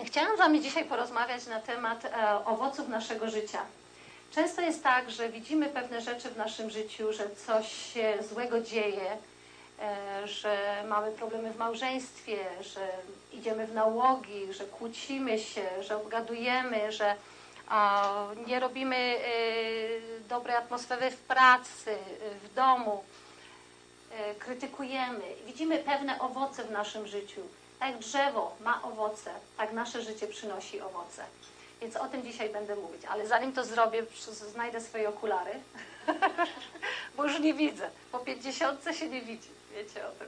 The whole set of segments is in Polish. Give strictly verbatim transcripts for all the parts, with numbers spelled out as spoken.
Chciałam z Wami dzisiaj porozmawiać na temat e, owoców naszego życia. Często jest tak, że widzimy pewne rzeczy w naszym życiu, że coś się złego dzieje, e, że mamy problemy w małżeństwie, że idziemy w nałogi, że kłócimy się, że obgadujemy, że a, nie robimy e, dobrej atmosfery w pracy, w domu, e, krytykujemy. Widzimy pewne owoce w naszym życiu. Tak jak drzewo ma owoce, tak nasze życie przynosi owoce. Więc o tym dzisiaj będę mówić. Ale zanim to zrobię, znajdę swoje okulary, bo już nie widzę. Po pięćdziesiątce się nie widzi. Wiecie o tym.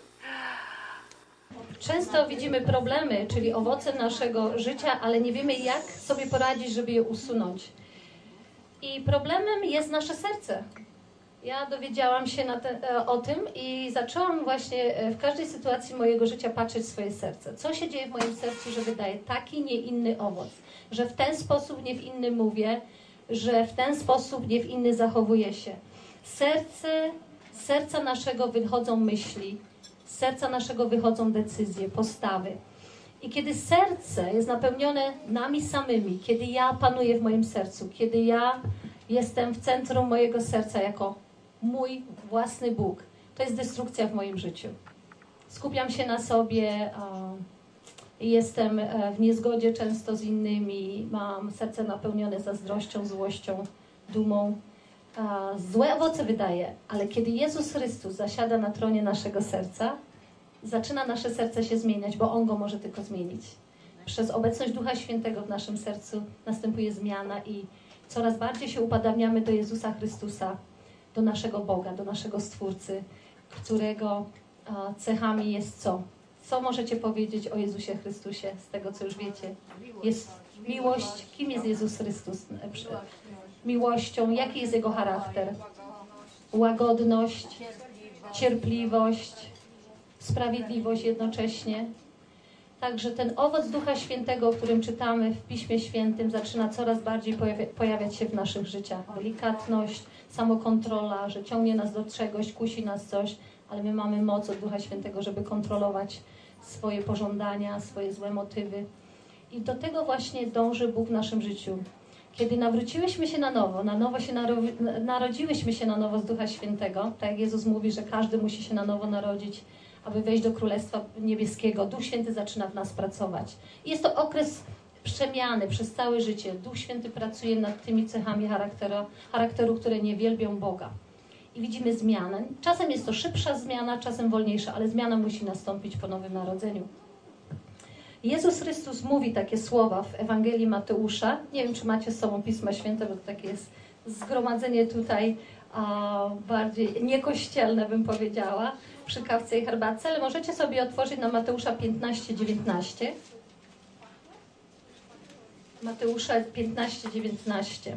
Często widzimy problemy, czyli owoce naszego życia, ale nie wiemy, jak sobie poradzić, żeby je usunąć. I problemem jest nasze serce. Ja dowiedziałam się na te, o tym i zaczęłam właśnie w każdej sytuacji mojego życia patrzeć w swoje serce. Co się dzieje w moim sercu, że wydaje taki, nie inny owoc? Że w ten sposób, nie w inny mówię, że w ten sposób, nie w inny zachowuję się. Serce, z serca naszego wychodzą myśli, z serca naszego wychodzą decyzje, postawy. I kiedy serce jest napełnione nami samymi, kiedy ja panuję w moim sercu, kiedy ja jestem w centrum mojego serca jako mój własny Bóg, to jest destrukcja w moim życiu. Skupiam się na sobie, jestem w niezgodzie często z innymi, mam serce napełnione zazdrością, złością, dumą. Złe owoce wydaje, ale kiedy Jezus Chrystus zasiada na tronie naszego serca, zaczyna nasze serce się zmieniać, bo On go może tylko zmienić. Przez obecność Ducha Świętego w naszym sercu następuje zmiana i coraz bardziej się upadamiamy do Jezusa Chrystusa, do naszego Boga, do naszego Stwórcy, którego cechami jest co? Co możecie powiedzieć o Jezusie Chrystusie z tego, co już wiecie? Jest miłość. Kim jest Jezus Chrystus? Miłością. Jaki jest Jego charakter? Łagodność, cierpliwość, sprawiedliwość jednocześnie. Także ten owoc Ducha Świętego, o którym czytamy w Piśmie Świętym, zaczyna coraz bardziej pojawia, pojawiać się w naszych życiach. Delikatność, samokontrola, że ciągnie nas do czegoś, kusi nas coś, ale my mamy moc od Ducha Świętego, żeby kontrolować swoje pożądania, swoje złe motywy. I do tego właśnie dąży Bóg w naszym życiu. Kiedy nawróciłyśmy się na nowo, na nowo się naro narodziłyśmy się na nowo z Ducha Świętego, tak jak Jezus mówi, że każdy musi się na nowo narodzić, aby wejść do Królestwa Niebieskiego. Duch Święty zaczyna w nas pracować. I jest to okres przemiany przez całe życie. Duch Święty pracuje nad tymi cechami charakteru, charakteru, które nie wielbią Boga. I widzimy zmianę. Czasem jest to szybsza zmiana, czasem wolniejsza, ale zmiana musi nastąpić po Nowym Narodzeniu. Jezus Chrystus mówi takie słowa w Ewangelii Mateusza. Nie wiem, czy macie z sobą Pisma Święte, bo to takie jest zgromadzenie tutaj a, bardziej niekościelne, bym powiedziała, przy kawce i herbatce, ale możecie sobie otworzyć na Mateusza piętnaście, dziewiętnaście. Mateusza piętnaście, dziewiętnaście.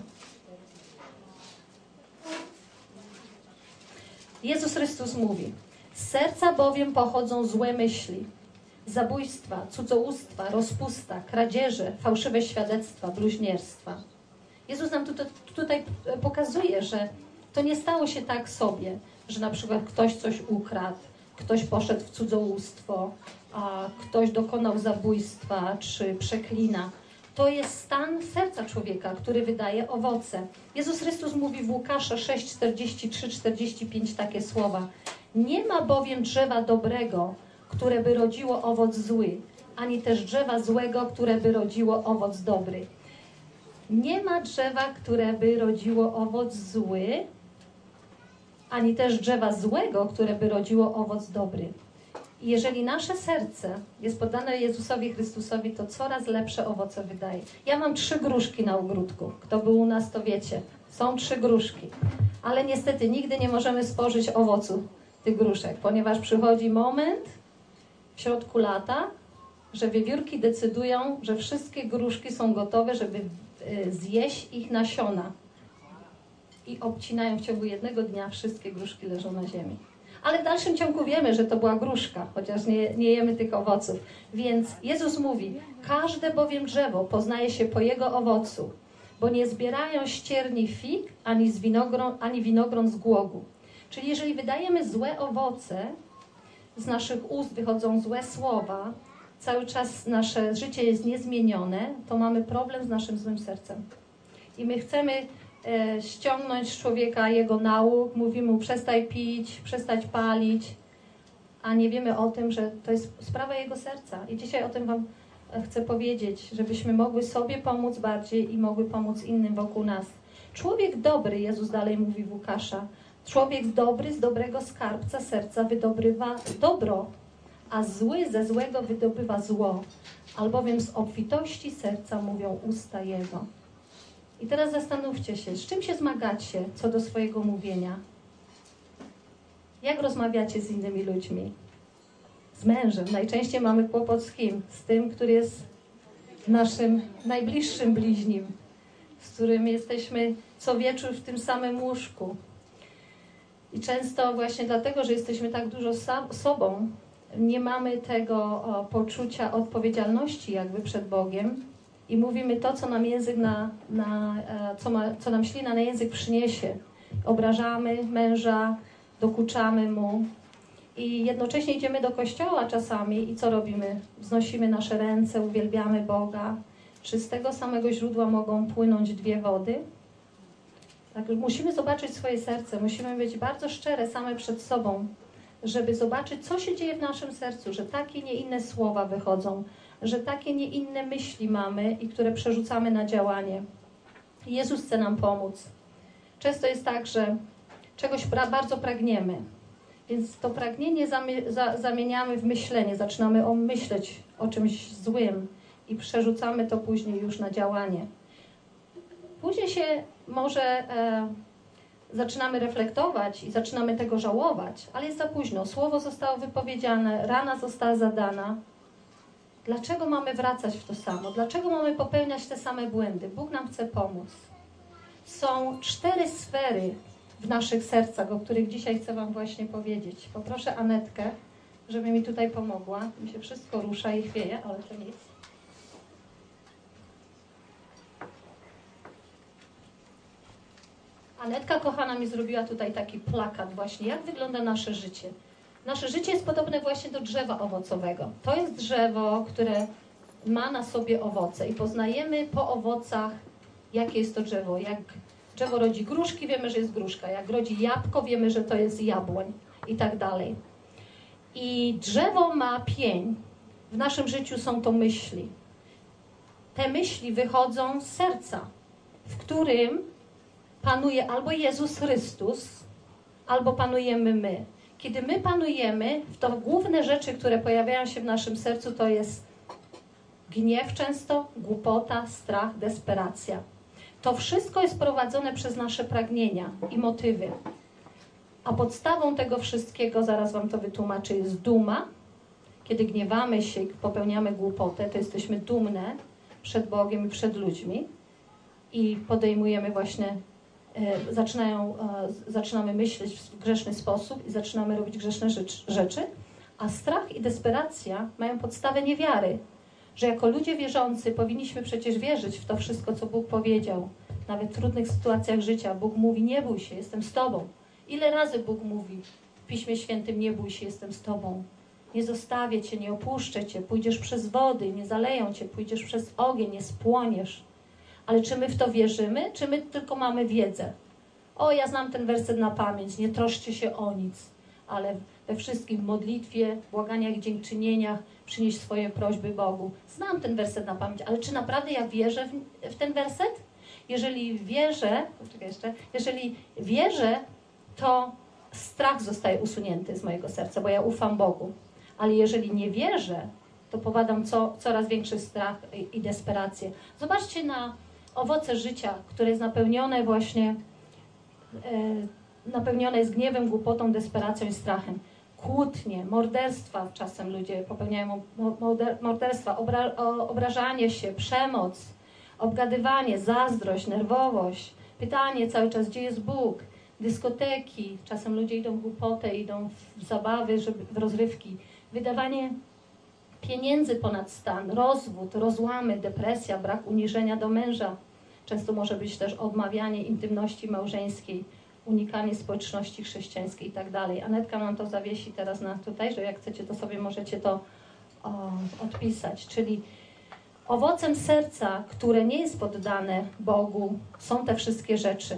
Jezus Chrystus mówi: z serca bowiem pochodzą złe myśli, zabójstwa, cudzołóstwa, rozpusta, kradzieże, fałszywe świadectwa, bluźnierstwa. Jezus nam tutaj, tutaj pokazuje, że to nie stało się tak sobie, że na przykład ktoś coś ukradł, ktoś poszedł w cudzołóstwo, a ktoś dokonał zabójstwa czy przeklina. To jest stan serca człowieka, który wydaje owoce. Jezus Chrystus mówi w Łukasza sześć, czterdzieści trzy, czterdzieści pięć takie słowa: nie ma bowiem drzewa dobrego, które by rodziło owoc zły, ani też drzewa złego, które by rodziło owoc dobry. Nie ma drzewa, które by rodziło owoc zły, ani też drzewa złego, które by rodziło owoc dobry. I jeżeli nasze serce jest poddane Jezusowi Chrystusowi, to coraz lepsze owoce wydaje. Ja mam trzy gruszki na ogródku. Kto był u nas, to wiecie. Są trzy gruszki. Ale niestety nigdy nie możemy spożyć owocu tych gruszek, ponieważ przychodzi moment w środku lata, że wiewiórki decydują, że wszystkie gruszki są gotowe, żeby zjeść ich nasiona. I obcinają w ciągu jednego dnia, wszystkie gruszki leżą na ziemi. Ale w dalszym ciągu wiemy, że to była gruszka, chociaż nie, nie jemy tych owoców. Więc Jezus mówi: każde bowiem drzewo poznaje się po jego owocu, bo nie zbierają ścierni fig, ani, z winogron, ani winogron z głogu. Czyli jeżeli wydajemy złe owoce, z naszych ust wychodzą złe słowa, cały czas nasze życie jest niezmienione, to mamy problem z naszym złym sercem. I my chcemy e, ściągnąć z człowieka jego nauk, mówimy mu przestań pić, przestać palić, a nie wiemy o tym, że to jest sprawa jego serca. I dzisiaj o tym wam chcę powiedzieć, żebyśmy mogły sobie pomóc bardziej i mogły pomóc innym wokół nas. Człowiek dobry, Jezus dalej mówi w Łukasza, człowiek dobry z dobrego skarbca serca wydobywa dobro, a zły ze złego wydobywa zło, albowiem z obfitości serca mówią usta jego. I teraz zastanówcie się, z czym się zmagacie co do swojego mówienia? Jak rozmawiacie z innymi ludźmi? Z mężem. Najczęściej mamy kłopot z kim? Z tym, który jest naszym najbliższym bliźnim, z którym jesteśmy co wieczór w tym samym łóżku. I często właśnie dlatego, że jesteśmy tak dużo sam, sobą, nie mamy tego o, poczucia odpowiedzialności jakby przed Bogiem i mówimy to, co nam język na, na co, ma, co nam ślina na język przyniesie. Obrażamy męża, dokuczamy mu i jednocześnie idziemy do kościoła czasami i co robimy? Wznosimy nasze ręce, uwielbiamy Boga. Czy z tego samego źródła mogą płynąć dwie wody? Tak, musimy zobaczyć swoje serce, musimy być bardzo szczere same przed sobą, żeby zobaczyć, co się dzieje w naszym sercu, że takie, nie inne słowa wychodzą, że takie, nie inne myśli mamy i które przerzucamy na działanie. Jezus chce nam pomóc. Często jest tak, że czegoś pra- bardzo pragniemy, więc to pragnienie zami- za- zamieniamy w myślenie, zaczynamy o myśleć o czymś złym i przerzucamy to później już na działanie. Później się może e, zaczynamy reflektować i zaczynamy tego żałować, ale jest za późno. Słowo zostało wypowiedziane, rana została zadana. Dlaczego mamy wracać w to samo? Dlaczego mamy popełniać te same błędy? Bóg nam chce pomóc. Są cztery sfery w naszych sercach, o których dzisiaj chcę wam właśnie powiedzieć. Poproszę Anetkę, żeby mi tutaj pomogła. Mi się wszystko rusza i chwieje, ale to nic. Anetka kochana mi zrobiła tutaj taki plakat właśnie, jak wygląda nasze życie. Nasze życie jest podobne właśnie do drzewa owocowego. To jest drzewo, które ma na sobie owoce i poznajemy po owocach, jakie jest to drzewo. Jak drzewo rodzi gruszki, wiemy, że jest gruszka. Jak rodzi jabłko, wiemy, że to jest jabłoń i tak dalej. I drzewo ma pień. W naszym życiu są to myśli. Te myśli wychodzą z serca, w którym panuje albo Jezus Chrystus, albo panujemy my. Kiedy my panujemy, to główne rzeczy, które pojawiają się w naszym sercu, to jest gniew często, głupota, strach, desperacja. To wszystko jest prowadzone przez nasze pragnienia i motywy. A podstawą tego wszystkiego, zaraz wam to wytłumaczę, jest duma. Kiedy gniewamy się i popełniamy głupotę, to jesteśmy dumne przed Bogiem i przed ludźmi i podejmujemy właśnie Zaczynają, zaczynamy myśleć w grzeszny sposób i zaczynamy robić grzeszne rzeczy, a strach i desperacja mają podstawę niewiary, że jako ludzie wierzący powinniśmy przecież wierzyć w to wszystko, co Bóg powiedział. Nawet w trudnych sytuacjach życia Bóg mówi, nie bój się, jestem z Tobą. Ile razy Bóg mówi w Piśmie Świętym, nie bój się, jestem z Tobą. Nie zostawię Cię, nie opuszczę Cię, pójdziesz przez wody, nie zaleją Cię, pójdziesz przez ogień, nie spłoniesz. Ale czy my w to wierzymy, czy my tylko mamy wiedzę? O, ja znam ten werset na pamięć, nie troszczcie się o nic, ale we wszystkim w modlitwie, błaganiach, dziękczynieniach przynieść swoje prośby Bogu. Znam ten werset na pamięć, ale czy naprawdę ja wierzę w, w ten werset? Jeżeli wierzę, poczekaj jeszcze, jeżeli wierzę, to strach zostaje usunięty z mojego serca, bo ja ufam Bogu. Ale jeżeli nie wierzę, to popadam co, coraz większy strach i, i desperację. Zobaczcie na owoce życia, które jest napełnione właśnie, e, napełnione jest gniewem, głupotą, desperacją i strachem. Kłótnie, morderstwa, czasem ludzie popełniają morderstwa, obra, obrażanie się, przemoc, obgadywanie, zazdrość, nerwowość, pytanie cały czas, gdzie jest Bóg, dyskoteki, czasem ludzie idą w głupotę, idą w zabawy, żeby, w rozrywki, wydawanie pieniędzy ponad stan, rozwód, rozłamy, depresja, brak uniżenia do męża. Często może być też odmawianie intymności małżeńskiej, unikanie społeczności chrześcijańskiej i tak dalej. Anetka nam to zawiesi teraz na tutaj, że jak chcecie, to sobie możecie to o, odpisać. Czyli owocem serca, które nie jest poddane Bogu, są te wszystkie rzeczy.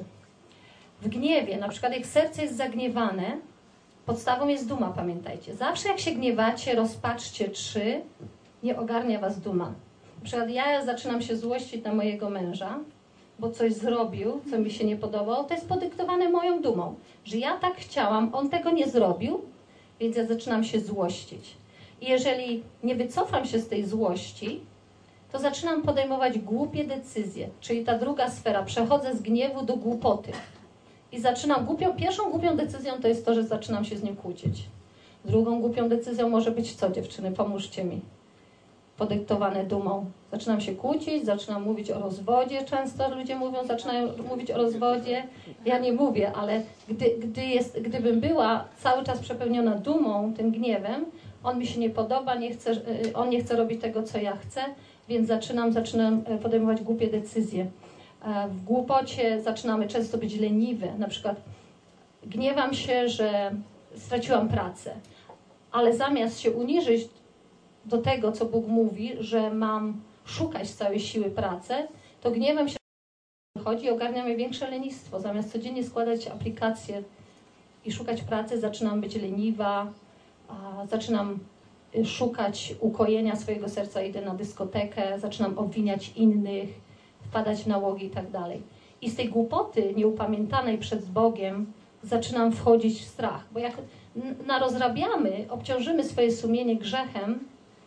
W gniewie, na przykład jak serce jest zagniewane, podstawą jest duma, pamiętajcie. Zawsze jak się gniewacie, rozpaczcie trzy, nie ogarnia was duma. Na przykład ja zaczynam się złościć na mojego męża, bo coś zrobił, co mi się nie podobało, to jest podyktowane moją dumą. Że ja tak chciałam, on tego nie zrobił, więc ja zaczynam się złościć. I jeżeli nie wycofam się z tej złości, to zaczynam podejmować głupie decyzje. Czyli ta druga sfera, przechodzę z gniewu do głupoty. I zaczynam głupią, pierwszą głupią decyzją to jest to, że zaczynam się z nim kłócić. Drugą głupią decyzją może być co, dziewczyny? Pomóżcie mi. Podyktowane dumą. Zaczynam się kłócić, zaczynam mówić o rozwodzie. Często ludzie mówią, zaczynają mówić o rozwodzie. Ja nie mówię, ale gdy, gdy jest, gdybym była cały czas przepełniona dumą, tym gniewem, on mi się nie podoba, nie chce, on nie chce robić tego, co ja chcę, więc zaczynam, zaczynam podejmować głupie decyzje. W głupocie zaczynamy często być leniwe. Na przykład gniewam się, że straciłam pracę, ale zamiast się uniżyć do tego, co Bóg mówi, że mam szukać z całej siły pracę, to gniewam się, chodzi i ogarnia mnie większe lenistwo. Zamiast codziennie składać aplikacje i szukać pracy, zaczynam być leniwa, a zaczynam szukać ukojenia swojego serca, idę na dyskotekę, zaczynam obwiniać innych, wpadać w nałogi i tak dalej. I z tej głupoty nieupamiętanej przed Bogiem zaczynam wchodzić w strach. Bo jak narozrabiamy, obciążymy swoje sumienie grzechem,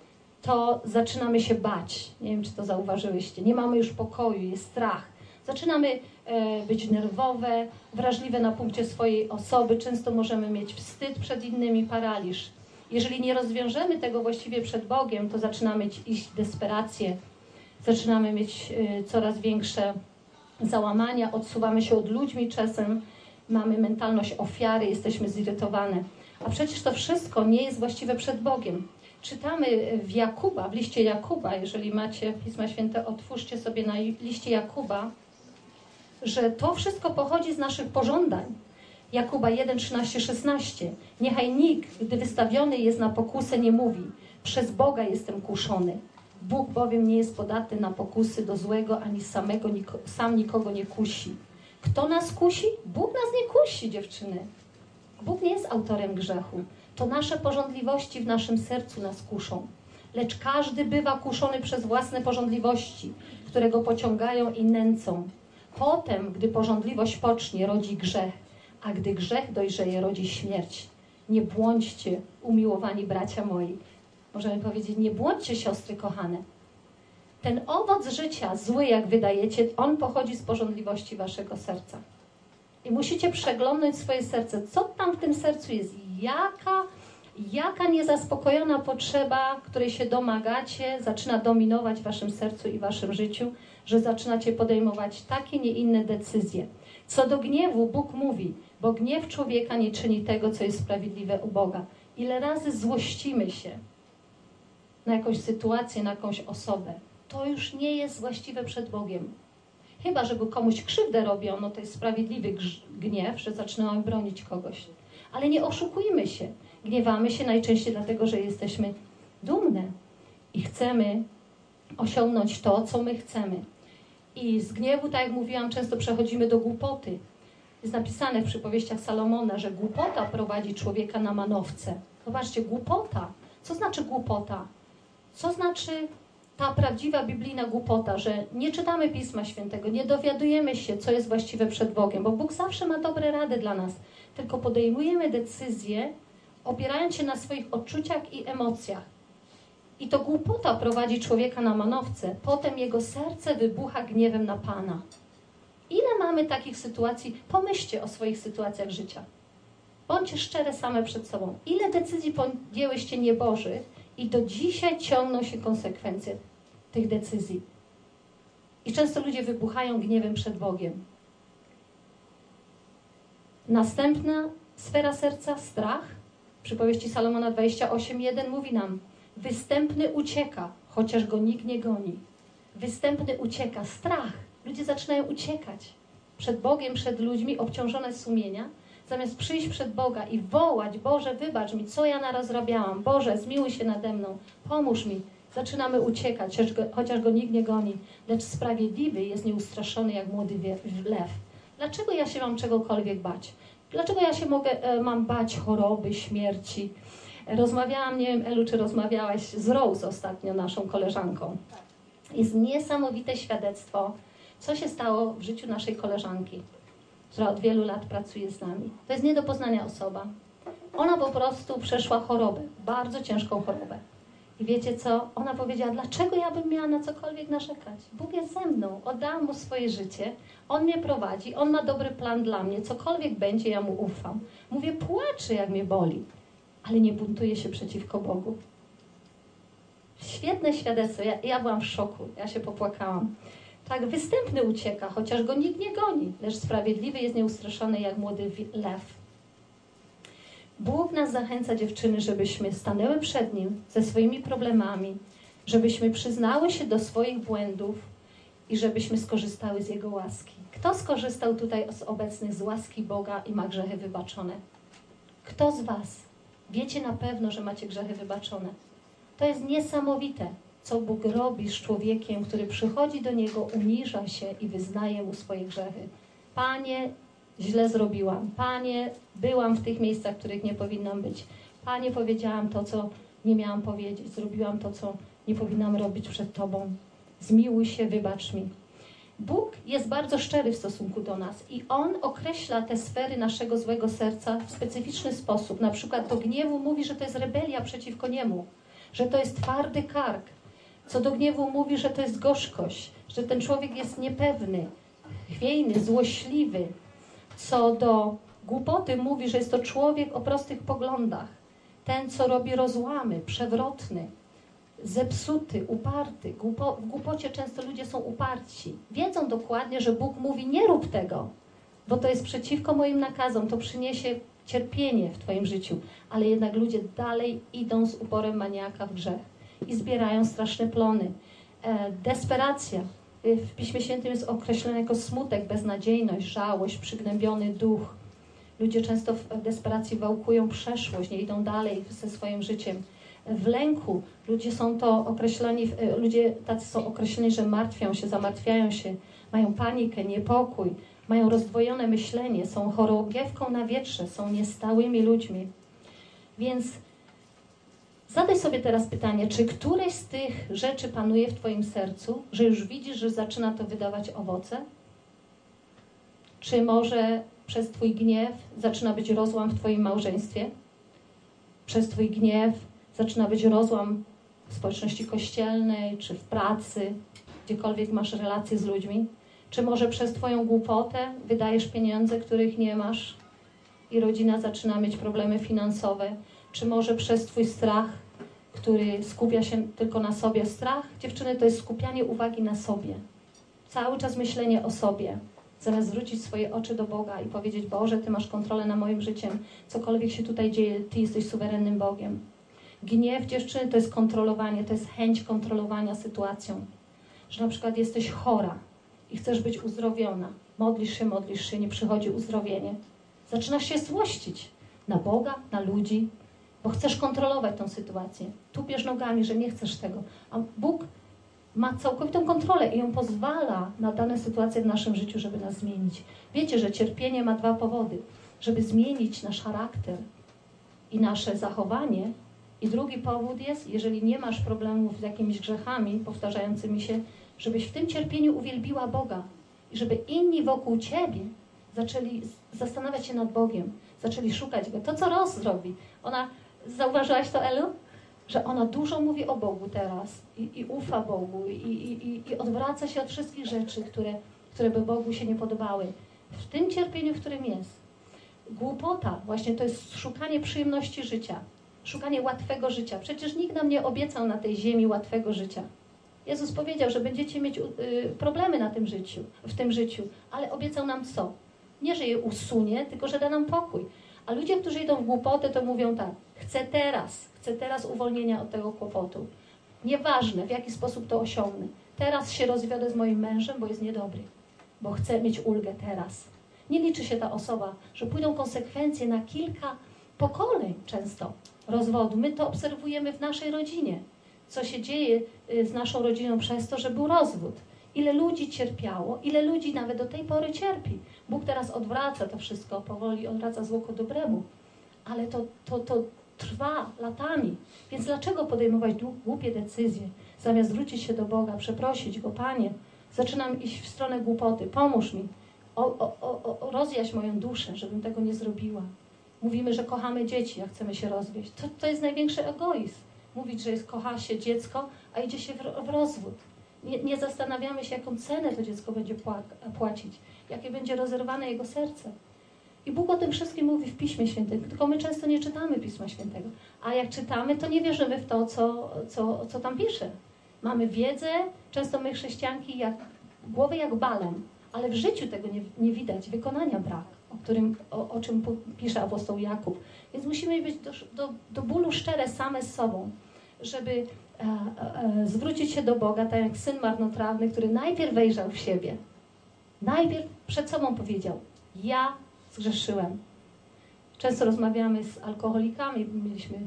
to zaczynamy się bać. Nie wiem, czy to zauważyłyście. Nie mamy już pokoju, jest strach. Zaczynamy e, być nerwowe, wrażliwe na punkcie swojej osoby. Często możemy mieć wstyd przed innymi, paraliż. Jeżeli nie rozwiążemy tego właściwie przed Bogiem, to zaczynamy iść w desperację. Zaczynamy mieć e, coraz większe załamania, odsuwamy się od ludzi czasem, mamy mentalność ofiary, jesteśmy zirytowane. A przecież to wszystko nie jest właściwe przed Bogiem. Czytamy w Jakuba, w liście Jakuba, jeżeli macie Pisma Święte, otwórzcie sobie na liście Jakuba, że to wszystko pochodzi z naszych pożądań. Jakuba jeden, trzynaście, szesnaście. Niechaj nikt, gdy wystawiony jest na pokusę, nie mówi: przez Boga jestem kuszony. Bóg bowiem nie jest podatny na pokusy do złego, ani samego, sam nikogo nie kusi. Kto nas kusi? Bóg nas nie kusi, dziewczyny. Bóg nie jest autorem grzechu. To nasze pożądliwości w naszym sercu nas kuszą. Lecz każdy bywa kuszony przez własne pożądliwości, które go pociągają i nęcą. Potem, gdy pożądliwość pocznie, rodzi grzech, a gdy grzech dojrzeje, rodzi śmierć. Nie błądźcie, umiłowani bracia moi. Możemy powiedzieć, nie błądźcie, siostry kochane. Ten owoc życia, zły jak wydajecie, on pochodzi z pożądliwości waszego serca. I musicie przeglądnąć swoje serce. Co tam w tym sercu jest? Jaka, jaka niezaspokojona potrzeba, której się domagacie, zaczyna dominować w waszym sercu i waszym życiu, że zaczynacie podejmować takie, nie inne decyzje. Co do gniewu, Bóg mówi, bo gniew człowieka nie czyni tego, co jest sprawiedliwe u Boga. Ile razy złościmy się na jakąś sytuację, na jakąś osobę, to już nie jest właściwe przed Bogiem. Chyba, żeby komuś krzywdę robiono, to jest sprawiedliwy gniew, że zaczynamy bronić kogoś. Ale nie oszukujmy się. Gniewamy się najczęściej dlatego, że jesteśmy dumne i chcemy osiągnąć to, co my chcemy. I z gniewu, tak jak mówiłam, często przechodzimy do głupoty. Jest napisane w przypowieściach Salomona, że głupota prowadzi człowieka na manowce. Zobaczcie, głupota. Co znaczy głupota? Co znaczy ta prawdziwa biblijna głupota, że nie czytamy Pisma Świętego, nie dowiadujemy się, co jest właściwe przed Bogiem, bo Bóg zawsze ma dobre rady dla nas, tylko podejmujemy decyzje, opierając się na swoich odczuciach i emocjach. I to głupota prowadzi człowieka na manowce, potem jego serce wybucha gniewem na Pana. Ile mamy takich sytuacji? Pomyślcie o swoich sytuacjach życia. Bądźcie szczere same przed sobą. Ile decyzji podjęłyście niebożych i do dzisiaj ciągną się konsekwencje tych decyzji. I często ludzie wybuchają gniewem przed Bogiem. Następna sfera serca, strach. W przypowieści Salomona dwadzieścia osiem jeden mówi nam: występny ucieka, chociaż go nikt nie goni. Występny ucieka, strach. Ludzie zaczynają uciekać przed Bogiem, przed ludźmi, obciążone sumienia. zamiast przyjść przed Boga i wołać, Boże, wybacz mi, co ja naraz zrobiłam, Boże, zmiłuj się nade mną, pomóż mi, zaczynamy uciekać, chociaż go, chociaż go nikt nie goni, lecz sprawiedliwy jest nieustraszony jak młody lew. Dlaczego ja się mam czegokolwiek bać? Dlaczego ja się mogę, e, mam bać choroby, śmierci? Rozmawiałam, nie wiem, Elu, czy rozmawiałaś z Rose ostatnio, naszą koleżanką. Jest niesamowite świadectwo, co się stało w życiu naszej koleżanki, która od wielu lat pracuje z nami. To jest nie do poznania osoba. Ona po prostu przeszła chorobę, bardzo ciężką chorobę. I wiecie co? Ona powiedziała, dlaczego ja bym miała na cokolwiek narzekać? Bóg jest ze mną, oddałam Mu swoje życie, On mnie prowadzi, On ma dobry plan dla mnie, cokolwiek będzie, ja Mu ufam. Mówię, płaczę, jak mnie boli, ale nie buntuję się przeciwko Bogu. Świetne świadectwo, ja, ja byłam w szoku, ja się popłakałam. Tak, występny ucieka, chociaż go nikt nie goni, lecz sprawiedliwy jest nieustraszony jak młody lew. Bóg nas zachęca, dziewczyny, żebyśmy stanęły przed Nim ze swoimi problemami, żebyśmy przyznały się do swoich błędów i żebyśmy skorzystały z Jego łaski. Kto skorzystał tutaj z obecnych z łaski Boga i ma grzechy wybaczone? Kto z Was? Wiecie na pewno, że macie grzechy wybaczone. To jest niesamowite, co Bóg robi z człowiekiem, który przychodzi do Niego, uniża się i wyznaje Mu swoje grzechy. Panie, źle zrobiłam. Panie, byłam w tych miejscach, w których nie powinnam być. Panie, powiedziałam to, co nie miałam powiedzieć. Zrobiłam to, co nie powinnam robić przed Tobą. Zmiłuj się, wybacz mi. Bóg jest bardzo szczery w stosunku do nas i On określa te sfery naszego złego serca w specyficzny sposób. Na przykład do gniewu mówi, że to jest rebelia przeciwko Niemu, że to jest twardy kark. Co do gniewu mówi, że to jest gorzkość, że ten człowiek jest niepewny, chwiejny, złośliwy. Co do głupoty mówi, że jest to człowiek o prostych poglądach. Ten, co robi rozłamy, przewrotny, zepsuty, uparty. Głupo, w głupocie często ludzie są uparci. Wiedzą dokładnie, że Bóg mówi, nie rób tego, bo to jest przeciwko moim nakazom, to przyniesie cierpienie w Twoim życiu. Ale jednak ludzie dalej idą z uporem maniaka w grzech i zbierają straszne plony. E, desperacja. W Piśmie Świętym jest określone jako smutek, beznadziejność, żałość, przygnębiony duch. Ludzie często w desperacji wałkują przeszłość, nie idą dalej ze swoim życiem. W lęku ludzie są to określeni, ludzie tacy są określeni, że martwią się, zamartwiają się, mają panikę, niepokój, mają rozdwojone myślenie, są chorągiewką na wietrze, są niestałymi ludźmi. Więc zadaj sobie teraz pytanie, czy któreś z tych rzeczy panuje w Twoim sercu, że już widzisz, że zaczyna to wydawać owoce? Czy może przez Twój gniew zaczyna być rozłam w Twoim małżeństwie? Przez Twój gniew zaczyna być rozłam w społeczności kościelnej, czy w pracy, gdziekolwiek masz relacje z ludźmi? Czy może przez Twoją głupotę wydajesz pieniądze, których nie masz i rodzina zaczyna mieć problemy finansowe? Czy może przez Twój strach, który skupia się tylko na sobie? Strach, dziewczyny, to jest skupianie uwagi na sobie. Cały czas myślenie o sobie. Zamiast zwrócić swoje oczy do Boga i powiedzieć, Boże, Ty masz kontrolę nad moim życiem. Cokolwiek się tutaj dzieje, Ty jesteś suwerennym Bogiem. Gniew, dziewczyny, to jest kontrolowanie, to jest chęć kontrolowania sytuacją. Że na przykład jesteś chora i chcesz być uzdrowiona. Modlisz się, modlisz się, nie przychodzi uzdrowienie. Zaczynasz się złościć na Boga, na ludzi, bo chcesz kontrolować tą sytuację. Tupiesz nogami, że nie chcesz tego. A Bóg ma całkowitą kontrolę i On pozwala na dane sytuacje w naszym życiu, żeby nas zmienić. Wiecie, że cierpienie ma dwa powody. Żeby zmienić nasz charakter i nasze zachowanie. I drugi powód jest, jeżeli nie masz problemów z jakimiś grzechami powtarzającymi się, żebyś w tym cierpieniu uwielbiła Boga. I żeby inni wokół Ciebie zaczęli zastanawiać się nad Bogiem. Zaczęli szukać Go. To, co Ros robi. Ona, zauważyłaś to, Elu? Że ona dużo mówi o Bogu teraz i, i ufa Bogu i, i, i odwraca się od wszystkich rzeczy, które, które by Bogu się nie podobały. W tym cierpieniu, w którym jest. Głupota właśnie to jest szukanie przyjemności życia. Szukanie łatwego życia. Przecież nikt nam nie obiecał na tej ziemi łatwego życia. Jezus powiedział, że będziecie mieć y, problemy na tym życiu, w tym życiu, ale obiecał nam co? Nie, że je usunie, tylko że da nam pokój. A ludzie, którzy idą w głupotę, to mówią tak, chcę teraz, chcę teraz uwolnienia od tego kłopotu. Nieważne, w jaki sposób to osiągnę. Teraz się rozwiodę z moim mężem, bo jest niedobry. Bo chcę mieć ulgę teraz. Nie liczy się ta osoba, że pójdą konsekwencje na kilka pokoleń często rozwodu. My to obserwujemy w naszej rodzinie. Co się dzieje z naszą rodziną przez to, że był rozwód. Ile ludzi cierpiało, ile ludzi nawet do tej pory cierpi. Bóg teraz odwraca to wszystko, powoli odwraca zło ku dobremu. Ale to, to, to trwa latami. Więc dlaczego podejmować głupie decyzje? Zamiast zwrócić się do Boga, przeprosić Go, Panie, zaczynam iść w stronę głupoty, pomóż mi, o, o, o, rozjaś moją duszę, żebym tego nie zrobiła. Mówimy, że kochamy dzieci, jak chcemy się rozwieść. To, to jest największy egoizm. Mówić, że jest, kocha się dziecko, a idzie się w, w rozwód. Nie, nie zastanawiamy się, jaką cenę to dziecko będzie płacić, jakie będzie rozerwane jego serce. I Bóg o tym wszystkim mówi w Piśmie Świętym, tylko my często nie czytamy Pisma Świętego. A jak czytamy, to nie wierzymy w to, co, co, co tam pisze. Mamy wiedzę, często my chrześcijanki, jak, głowy jak balon, ale w życiu tego nie, nie widać, wykonania brak, o, którym, o, o czym pisze apostoł Jakub. Więc musimy być do, do, do bólu szczere same z sobą, żeby e, e, zwrócić się do Boga, tak jak syn marnotrawny, który najpierw wejrzał w siebie. Najpierw przed sobą powiedział, ja zgrzeszyłem. Często rozmawiamy z alkoholikami, mieliśmy,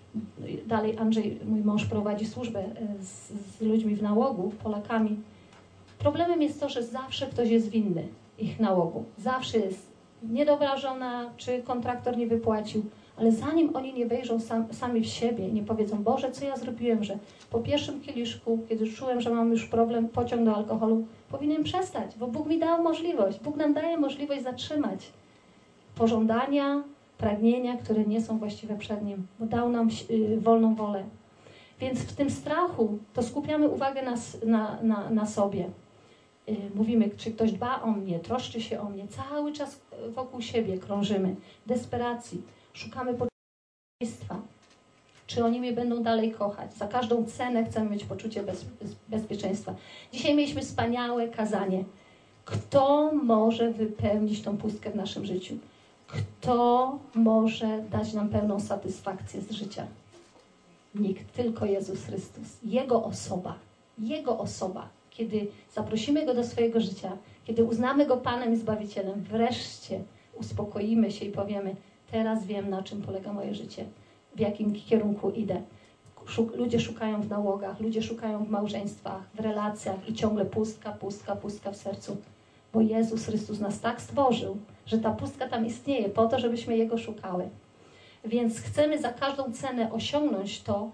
dalej Andrzej, mój mąż, prowadzi służbę z, z ludźmi w nałogu, Polakami. Problemem jest to, że zawsze ktoś jest winny ich nałogu. Zawsze jest niedobra żona, czy kontraktor nie wypłacił, ale zanim oni nie wejrzą sam, sami w siebie i nie powiedzą, Boże, co ja zrobiłem, że po pierwszym kieliszku, kiedy czułem, że mam już problem, pociąg do alkoholu, powinienem przestać, bo Bóg mi dał możliwość. Bóg nam daje możliwość zatrzymać pożądania, pragnienia, które nie są właściwe przed Nim, bo dał nam yy, wolną wolę. Więc w tym strachu to skupiamy uwagę na, na, na, na sobie. Yy, mówimy, czy ktoś dba o mnie, troszczy się o mnie. Cały czas wokół siebie krążymy. Desperacji. Szukamy bezpieczeństwa. Czy oni mnie będą dalej kochać? Za każdą cenę chcemy mieć poczucie bez, bez, bezpieczeństwa. Dzisiaj mieliśmy wspaniałe kazanie. Kto może wypełnić tą pustkę w naszym życiu? Kto może dać nam pełną satysfakcję z życia? Nikt, tylko Jezus Chrystus. Jego osoba. Jego osoba. Kiedy zaprosimy Go do swojego życia, kiedy uznamy Go Panem i Zbawicielem, wreszcie uspokoimy się i powiemy, teraz wiem, na czym polega moje życie, w jakim kierunku idę. Szuk- ludzie szukają w nałogach, ludzie szukają w małżeństwach, w relacjach i ciągle pustka, pustka, pustka w sercu. Bo Jezus Chrystus nas tak stworzył, że ta pustka tam istnieje po to, żebyśmy Jego szukały. Więc chcemy za każdą cenę osiągnąć to,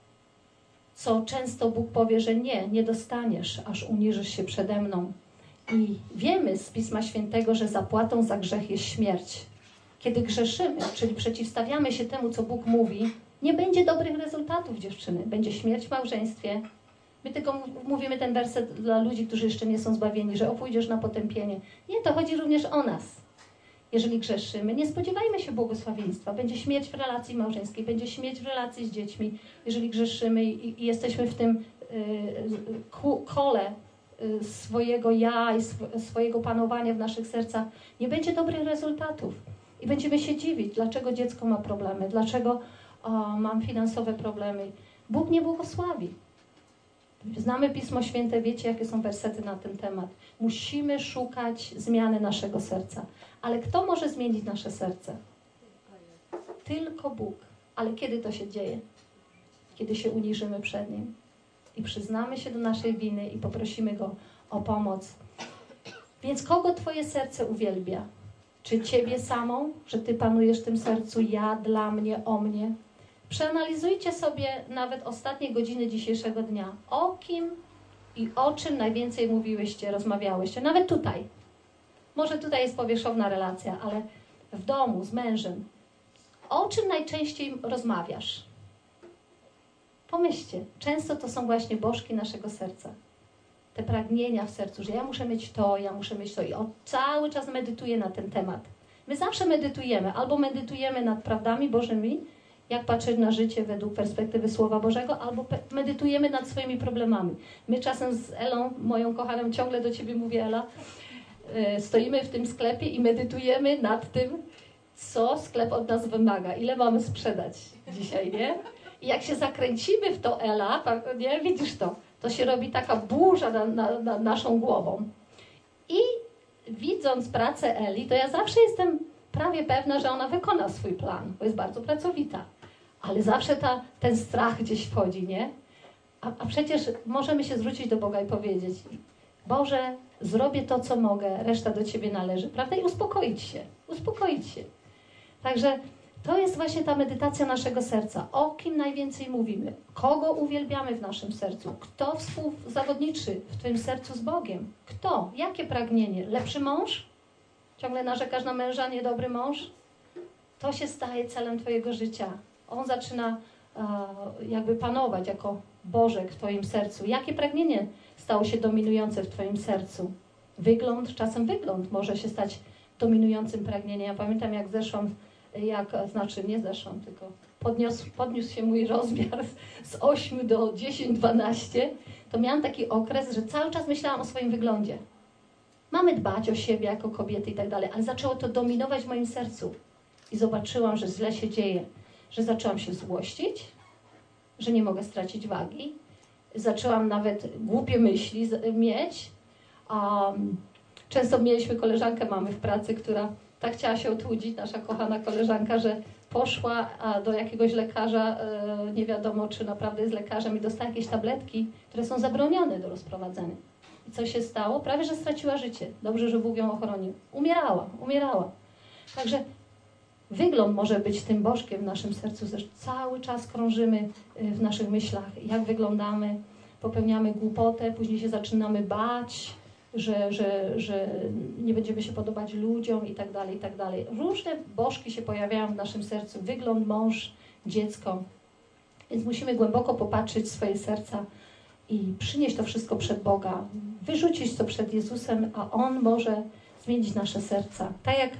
co często Bóg powie, że nie, nie dostaniesz, aż uniżysz się przede mną. I wiemy z Pisma Świętego, że zapłatą za grzech jest śmierć. Kiedy grzeszymy, czyli przeciwstawiamy się temu, co Bóg mówi, nie będzie dobrych rezultatów, dziewczyny. Będzie śmierć w małżeństwie. My tylko mówimy ten werset dla ludzi, którzy jeszcze nie są zbawieni, że o, pójdziesz na potępienie. Nie, to chodzi również o nas. Jeżeli grzeszymy, nie spodziewajmy się błogosławieństwa. Będzie śmierć w relacji małżeńskiej, będzie śmierć w relacji z dziećmi. Jeżeli grzeszymy i, i jesteśmy w tym y, kole y, swojego ja i sw swojego panowania w naszych sercach, nie będzie dobrych rezultatów. I będziemy się dziwić, dlaczego dziecko ma problemy, dlaczego o, mam finansowe problemy. Bóg nie błogosławi. Znamy Pismo Święte, wiecie, jakie są wersety na ten temat. Musimy szukać zmiany naszego serca. Ale kto może zmienić nasze serce? Tylko Bóg. Ale kiedy to się dzieje? Kiedy się uniżymy przed Nim i przyznamy się do naszej winy i poprosimy Go o pomoc. Więc kogo Twoje serce uwielbia? Czy Ciebie samą, że Ty panujesz w tym sercu, ja, dla mnie, o mnie? Przeanalizujcie sobie nawet ostatnie godziny dzisiejszego dnia. O kim i o czym najwięcej mówiłyście, rozmawiałyście? Nawet tutaj. Może tutaj jest powierzchowna relacja, ale w domu, z mężem. O czym najczęściej rozmawiasz? Pomyślcie. Często to są właśnie bożki naszego serca. Te pragnienia w sercu, że ja muszę mieć to, ja muszę mieć to. I on cały czas medytuje na ten temat. My zawsze medytujemy. Albo medytujemy nad prawdami Bożymi, jak patrzeć na życie według perspektywy Słowa Bożego, albo medytujemy nad swoimi problemami. My czasem z Elą, moją kochaną, ciągle do Ciebie mówię, Ela, yy, stoimy w tym sklepie i medytujemy nad tym, co sklep od nas wymaga, ile mamy sprzedać dzisiaj, nie? I jak się zakręcimy w to, Ela, nie, widzisz to, to się robi taka burza na, na, na naszą głową. I widząc pracę Eli, to ja zawsze jestem prawie pewna, że ona wykona swój plan, bo jest bardzo pracowita. Ale zawsze ta, ten strach gdzieś wchodzi, nie? A, a przecież możemy się zwrócić do Boga i powiedzieć: Boże, zrobię to, co mogę, reszta do Ciebie należy, prawda? I uspokoić się, uspokoić się. Także to jest właśnie ta medytacja naszego serca. O kim najwięcej mówimy? Kogo uwielbiamy w naszym sercu? Kto współzawodniczy w Twoim sercu z Bogiem? Kto? Jakie pragnienie? Lepszy mąż? Ciągle narzekasz na męża, niedobry mąż? To się staje celem Twojego życia. On zaczyna uh, jakby panować jako Bożek w Twoim sercu. Jakie pragnienie stało się dominujące w Twoim sercu? Wygląd, czasem wygląd może się stać dominującym pragnieniem. Ja pamiętam, jak zeszłam, jak, znaczy nie zeszłam, tylko podniósł, podniósł się mój rozmiar z ośmiu do dziesięciu, dwunastu, to miałam taki okres, że cały czas myślałam o swoim wyglądzie. Mamy dbać o siebie jako kobiety i tak dalej, ale zaczęło to dominować w moim sercu. I zobaczyłam, że źle się dzieje, że zaczęłam się złościć, że nie mogę stracić wagi. Zaczęłam nawet głupie myśli mieć. Um, często mieliśmy koleżankę mamy w pracy, która tak chciała się otłudzić, nasza kochana koleżanka, że poszła do jakiegoś lekarza, nie wiadomo czy naprawdę jest lekarzem, i dostała jakieś tabletki, które są zabronione do rozprowadzenia. I co się stało? Prawie że straciła życie. Dobrze, że Bóg ją ochronił. Umierała, umierała. Także wygląd może być tym bożkiem w naszym sercu. Zresztą cały czas krążymy w naszych myślach, jak wyglądamy, popełniamy głupotę, później się zaczynamy bać, że, że, że nie będziemy się podobać ludziom i tak dalej, i tak dalej. Różne bożki się pojawiają w naszym sercu. Wygląd, mąż, dziecko. Więc musimy głęboko popatrzeć w swoje serca i przynieść to wszystko przed Boga. Wyrzucić to przed Jezusem, a On może zmienić nasze serca. Tak jak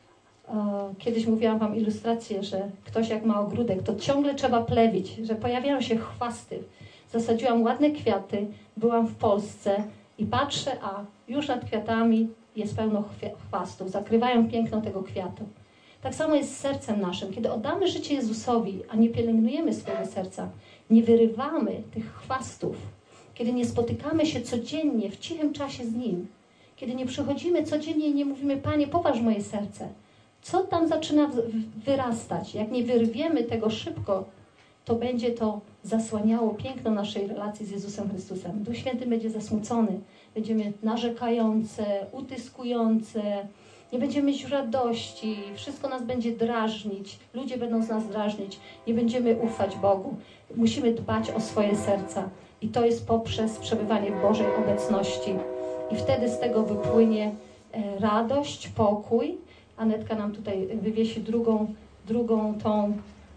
e, kiedyś mówiłam Wam ilustrację, że ktoś jak ma ogródek, to ciągle trzeba plewić, że pojawiają się chwasty. Zasadziłam ładne kwiaty, byłam w Polsce i patrzę, a już nad kwiatami jest pełno chwastów, zakrywają piękno tego kwiatu. Tak samo jest z sercem naszym. Kiedy oddamy życie Jezusowi, a nie pielęgnujemy swojego serca, nie wyrywamy tych chwastów, kiedy nie spotykamy się codziennie w cichym czasie z Nim, kiedy nie przychodzimy codziennie i nie mówimy: Panie, poważ moje serce, co tam zaczyna wyrastać? Jak nie wyrwiemy tego szybko, to będzie to zasłaniało piękno naszej relacji z Jezusem Chrystusem. Duch Święty będzie zasmucony, będziemy narzekające, utyskujące, nie będziemy mieć radości, wszystko nas będzie drażnić, ludzie będą z nas drażnić, nie będziemy ufać Bogu. Musimy dbać o swoje serca i to jest poprzez przebywanie w Bożej obecności. I wtedy z tego wypłynie radość, pokój. Anetka nam tutaj wywiesi drugą, drugą tą,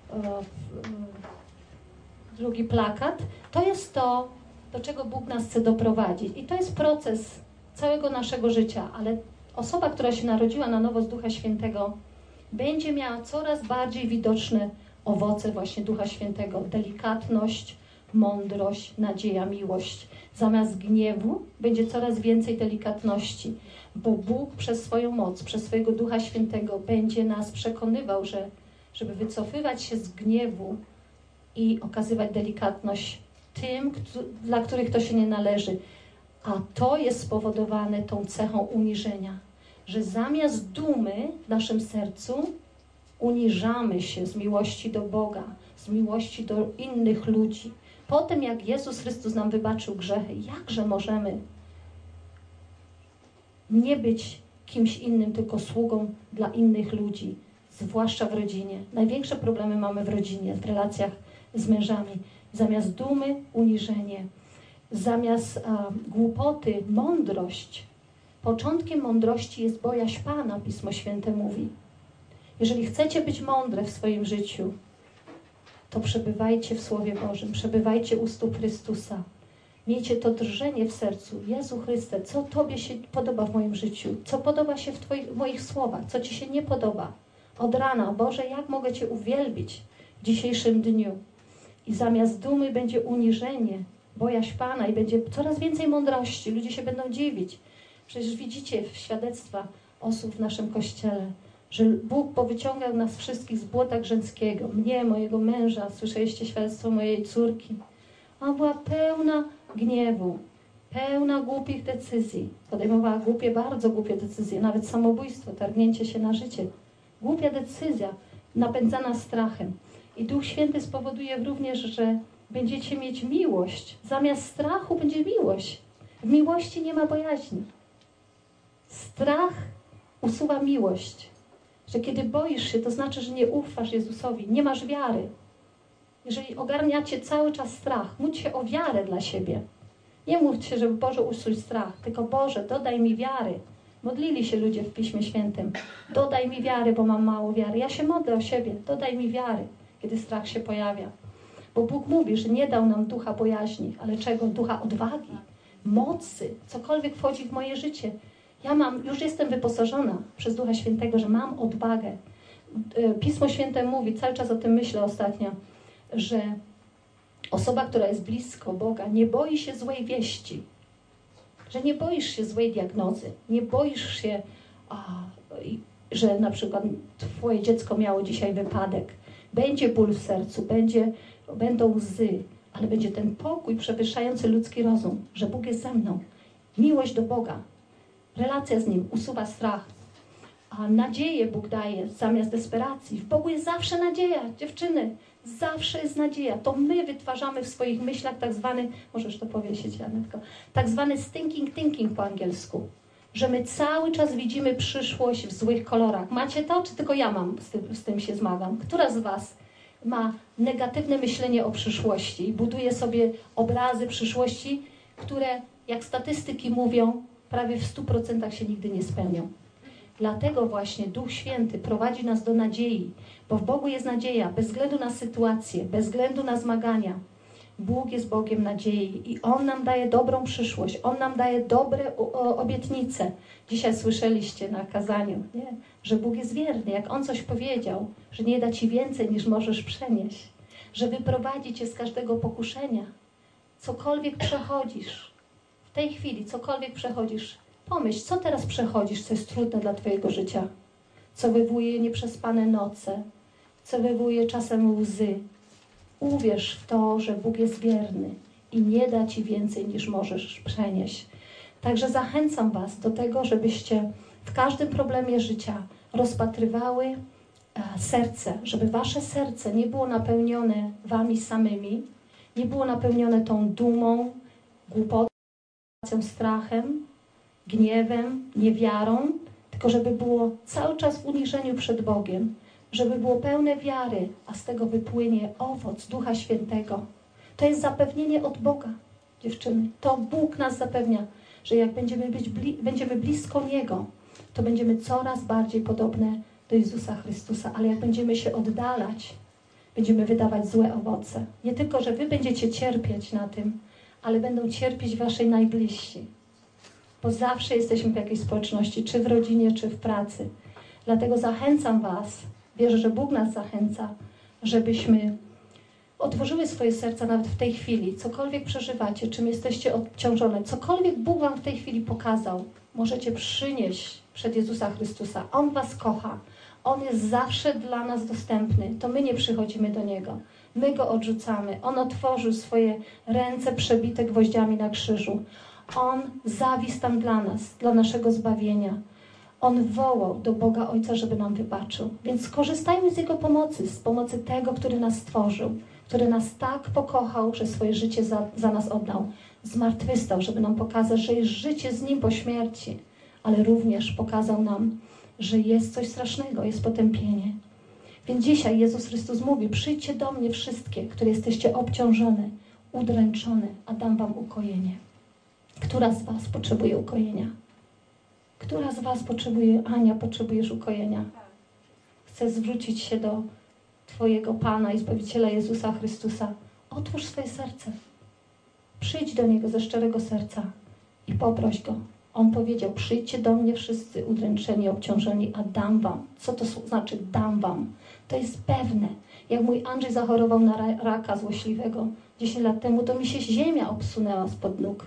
drugi plakat. To jest to, do czego Bóg nas chce doprowadzić. I to jest proces całego naszego życia, ale osoba, która się narodziła na nowo z Ducha Świętego, będzie miała coraz bardziej widoczne owoce właśnie Ducha Świętego. Delikatność, mądrość, nadzieja, miłość. Zamiast gniewu będzie coraz więcej delikatności, bo Bóg przez swoją moc, przez swojego Ducha Świętego będzie nas przekonywał, że żeby wycofywać się z gniewu i okazywać delikatność tym, dla których to się nie należy. A to jest spowodowane tą cechą uniżenia, że zamiast dumy w naszym sercu uniżamy się z miłości do Boga, z miłości do innych ludzi. Po tym, jak Jezus Chrystus nam wybaczył grzechy, jakże możemy nie być kimś innym, tylko sługą dla innych ludzi, zwłaszcza w rodzinie. Największe problemy mamy w rodzinie, w relacjach z mężami. Zamiast dumy, uniżenie. Zamiast a, głupoty, mądrość. Początkiem mądrości jest bojaźń Pana, Pismo Święte mówi. Jeżeli chcecie być mądre w swoim życiu, to przebywajcie w Słowie Bożym, przebywajcie u stóp Chrystusa. Miejcie to drżenie w sercu. Jezu Chryste, co Tobie się podoba w moim życiu? Co podoba się w Twoich, moich słowach? Co Ci się nie podoba? Od rana, Boże, jak mogę Cię uwielbić w dzisiejszym dniu? I zamiast dumy będzie uniżenie, bojaźń Pana i będzie coraz więcej mądrości. Ludzie się będą dziwić. Przecież widzicie w świadectwa osób w naszym Kościele, że Bóg powyciągał nas wszystkich z błota grzęckiego. Mnie, mojego męża, słyszeliście świadectwo mojej córki. Ona była pełna gniewu. pełna głupich decyzji. Podejmowała głupie, bardzo głupie decyzje, nawet samobójstwo, targnięcie się na życie. Głupia decyzja, napędzana strachem. I Duch Święty spowoduje również, że będziecie mieć miłość. Zamiast strachu będzie miłość. W miłości nie ma bojaźni. Strach usuwa miłość. Że kiedy boisz się, to znaczy, że nie ufasz Jezusowi, nie masz wiary. Jeżeli ogarniacie cały czas strach, módl się o wiarę dla siebie. Nie mówcie się, żeby Boże usuć strach, tylko Boże, dodaj mi wiary. Modlili się ludzie w Piśmie Świętym. Dodaj mi wiary, bo mam mało wiary. Ja się modlę o siebie. Dodaj mi wiary, kiedy strach się pojawia. Bo Bóg mówi, że nie dał nam ducha bojaźni, ale czego? Ducha odwagi, mocy, cokolwiek wchodzi w moje życie. Ja mam, już jestem wyposażona przez Ducha Świętego, że mam odwagę. Pismo Święte mówi, cały czas o tym myślę ostatnio, że osoba, która jest blisko Boga, nie boi się złej wieści. Że nie boisz się złej diagnozy. Nie boisz się, a, że na przykład twoje dziecko miało dzisiaj wypadek. Będzie ból w sercu, będzie, będą łzy, ale będzie ten pokój przewyższający ludzki rozum, że Bóg jest ze mną. Miłość do Boga. Relacja z Nim usuwa strach. A nadzieję Bóg daje zamiast desperacji. W Bogu jest zawsze nadzieja, dziewczyny. Zawsze jest nadzieja. To my wytwarzamy w swoich myślach tak zwany, możesz to powiedzieć, Janetko, tak zwany stinking thinking po angielsku. Że my cały czas widzimy przyszłość w złych kolorach. Macie to, czy tylko ja mam z tym, z tym się zmagam? Która z was ma negatywne myślenie o przyszłości i buduje sobie obrazy przyszłości, które, jak statystyki mówią, prawie w stu procentach się nigdy nie spełnią? Dlatego właśnie Duch Święty prowadzi nas do nadziei, bo w Bogu jest nadzieja, bez względu na sytuację, bez względu na zmagania. Bóg jest Bogiem nadziei i On nam daje dobrą przyszłość, On nam daje dobre obietnice. Dzisiaj słyszeliście na kazaniu, nie? Że Bóg jest wierny, jak On coś powiedział, że nie da Ci więcej niż możesz przenieść, że wyprowadzi Cię z każdego pokuszenia. Cokolwiek przechodzisz, w tej chwili cokolwiek przechodzisz, pomyśl, co teraz przechodzisz, co jest trudne dla Twojego życia, co wywołuje nieprzespane noce, co wywołuje czasem łzy. Uwierz w to, że Bóg jest wierny i nie da Ci więcej niż możesz przenieść. Także zachęcam Was do tego, żebyście w każdym problemie życia rozpatrywały e, serce, żeby Wasze serce nie było napełnione Wami samymi, nie było napełnione tą dumą, głupotą, strachem, gniewem, niewiarą, tylko żeby było cały czas w uniżeniu przed Bogiem, żeby było pełne wiary, a z tego wypłynie owoc Ducha Świętego. To jest zapewnienie od Boga, dziewczyny. To Bóg nas zapewnia, że jak będziemy, być bli będziemy blisko Niego, to będziemy coraz bardziej podobne do Jezusa Chrystusa. Ale jak będziemy się oddalać, będziemy wydawać złe owoce. Nie tylko, że wy będziecie cierpieć na tym, ale będą cierpieć waszej najbliżsi. Bo zawsze jesteśmy w jakiejś społeczności, czy w rodzinie, czy w pracy. Dlatego zachęcam was, wierzę, że Bóg nas zachęca, żebyśmy otworzyły swoje serca nawet w tej chwili. Cokolwiek przeżywacie, czym jesteście obciążone, cokolwiek Bóg wam w tej chwili pokazał, możecie przynieść przed Jezusa Chrystusa. On was kocha. On jest zawsze dla nas dostępny. To my nie przychodzimy do Niego. My Go odrzucamy. On otworzył swoje ręce przebite gwoździami na krzyżu. On zawisł tam dla nas, dla naszego zbawienia. On wołał do Boga Ojca, żeby nam wybaczył. Więc skorzystajmy z Jego pomocy, z pomocy Tego, który nas stworzył, który nas tak pokochał, że swoje życie za, za nas oddał. Zmartwychwstał, żeby nam pokazać, że jest życie z Nim po śmierci, ale również pokazał nam, że jest coś strasznego, jest potępienie. Więc dzisiaj Jezus Chrystus mówi, przyjdźcie do mnie wszystkie, które jesteście obciążone, udręczone, a dam wam ukojenie. Która z was potrzebuje ukojenia? Która z was potrzebuje, Ania, potrzebujesz ukojenia? Chcę zwrócić się do Twojego Pana i Zbawiciela Jezusa Chrystusa. Otwórz swoje serce. Przyjdź do Niego ze szczerego serca i poproś Go. On powiedział, przyjdźcie do mnie wszyscy udręczeni, obciążeni, a dam wam. Co to znaczy dam wam? To jest pewne. Jak mój Andrzej zachorował na raka złośliwego dziesięć lat temu, to mi się ziemia obsunęła spod nóg.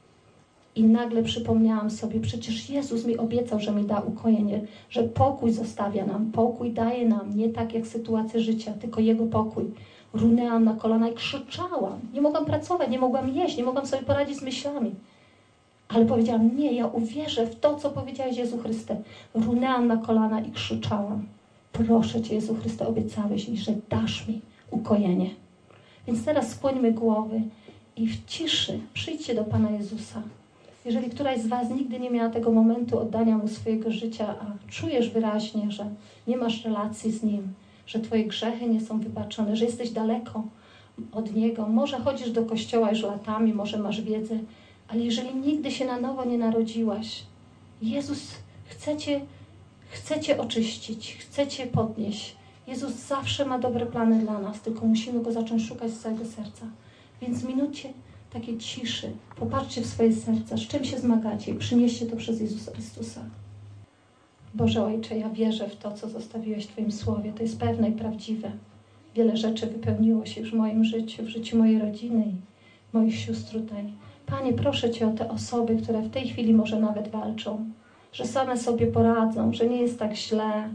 I nagle przypomniałam sobie, przecież Jezus mi obiecał, że mi da ukojenie, że pokój zostawia nam, pokój daje nam, nie tak jak sytuacje życia, tylko Jego pokój. Runęłam na kolana i krzyczałam. Nie mogłam pracować, nie mogłam jeść, nie mogłam sobie poradzić z myślami. Ale powiedziałam, nie, ja uwierzę w to, co powiedziałeś, Jezu Chryste. Runęłam na kolana i krzyczałam. Proszę Cię, Jezu Chryste, obiecałeś mi, że dasz mi ukojenie. Więc teraz skłońmy głowy i w ciszy przyjdźcie do Pana Jezusa. Jeżeli któraś z Was nigdy nie miała tego momentu oddania Mu swojego życia, a czujesz wyraźnie, że nie masz relacji z Nim, że Twoje grzechy nie są wybaczone, że jesteś daleko od Niego, może chodzisz do kościoła już latami, może masz wiedzę, ale jeżeli nigdy się na nowo nie narodziłaś, Jezus chce Cię, chce Cię oczyścić, chce Cię podnieść. Jezus zawsze ma dobre plany dla nas, tylko musimy Go zacząć szukać z całego serca. Więc w minucie takiej ciszy popatrzcie w swoje serca, z czym się zmagacie i przynieście to przez Jezusa Chrystusa. Boże Ojcze, ja wierzę w to, co zostawiłeś w Twoim Słowie. To jest pewne i prawdziwe. Wiele rzeczy wypełniło się już w moim życiu, w życiu mojej rodziny i moich sióstr tutaj. Panie, proszę Cię o te osoby, które w tej chwili może nawet walczą, że same sobie poradzą, że nie jest tak źle,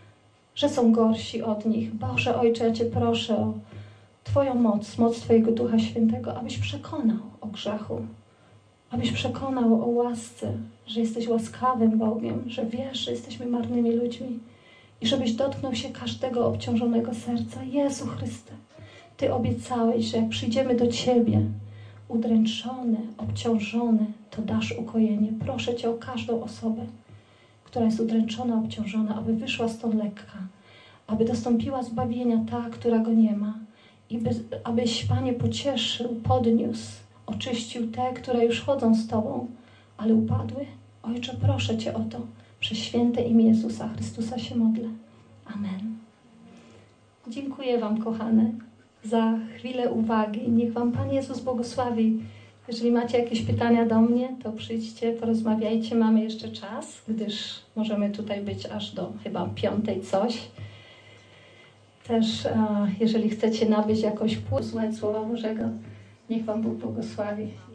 że są gorsi od nich. Boże Ojcze, ja Cię proszę o Twoją moc, moc Twojego Ducha Świętego, abyś przekonał o grzechu, abyś przekonał o łasce, że jesteś łaskawym Bogiem, że wiesz, że jesteśmy marnymi ludźmi i żebyś dotknął się każdego obciążonego serca. Jezu Chryste, Ty obiecałeś, że jak przyjdziemy do Ciebie, udręczone, obciążone, to dasz ukojenie. Proszę Cię o każdą osobę, która jest udręczona, obciążona, aby wyszła stąd lekka, aby dostąpiła zbawienia ta, która go nie ma. I by, abyś, Panie, pocieszył, podniósł, oczyścił te, które już chodzą z Tobą, ale upadły. Ojcze, proszę Cię o to. Przez święte imię Jezusa Chrystusa się modlę. Amen. Dziękuję Wam, kochane, za chwilę uwagi. Niech Wam Pan Jezus błogosławi. Jeżeli macie jakieś pytania do mnie, to przyjdźcie, porozmawiajcie. Mamy jeszcze czas, gdyż możemy tutaj być aż do chyba piątej coś. Też, a, jeżeli chcecie nabyć jakąś pół, słuchać Słowa Bożego, niech Wam Bóg błogosławi.